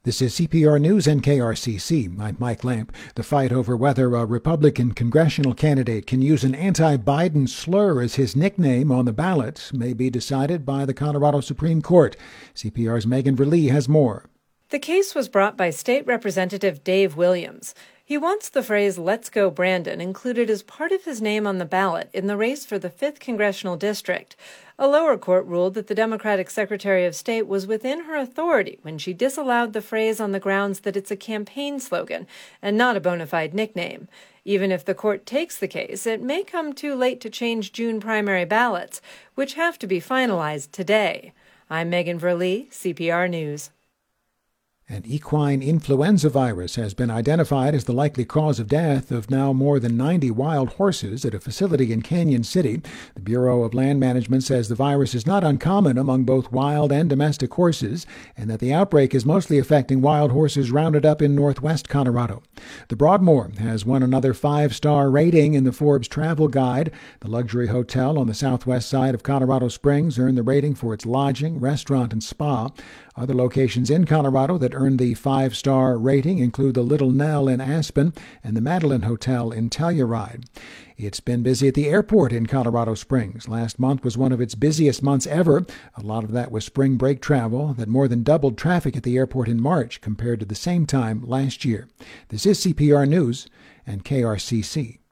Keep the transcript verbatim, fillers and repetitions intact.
This is C P R News and K R C C. I'm Mike Lamp. The fight over whether a Republican congressional candidate can use an anti-Biden slur as his nickname on the ballot may be decided by the Colorado Supreme Court. C P R's Megan Verlee has more. The case was brought by State Representative Dave Williams. He wants the phrase "Let's go Brandon" included as part of his name on the ballot in the race for the fifth Congressional District. A lower court ruled that the Democratic Secretary of State was within her authority when she disallowed the phrase on the grounds that it's a campaign slogan and not a bona fide nickname. Even if the court takes the case, it may come too late to change June primary ballots, which have to be finalized today. I'm Megan Verlee, C P R News. An equine influenza virus has been identified as the likely cause of death of now more than ninety wild horses at a facility in Canyon City. The Bureau of Land Management says the virus is not uncommon among both wild and domestic horses, and that the outbreak is mostly affecting wild horses rounded up in northwest Colorado. The Broadmoor has won another five-star rating in the Forbes Travel Guide. The luxury hotel on the southwest side of Colorado Springs earned the rating for its lodging, restaurant, and spa. Other locations in Colorado that earned the five-star rating include the Little Nell in Aspen and the Madeline Hotel in Telluride. It's been busy at the airport in Colorado Springs. Last month was one of its busiest months ever. A lot of that was spring break travel that more than doubled traffic at the airport in March compared to the same time last year. This is C P R News and K R C C.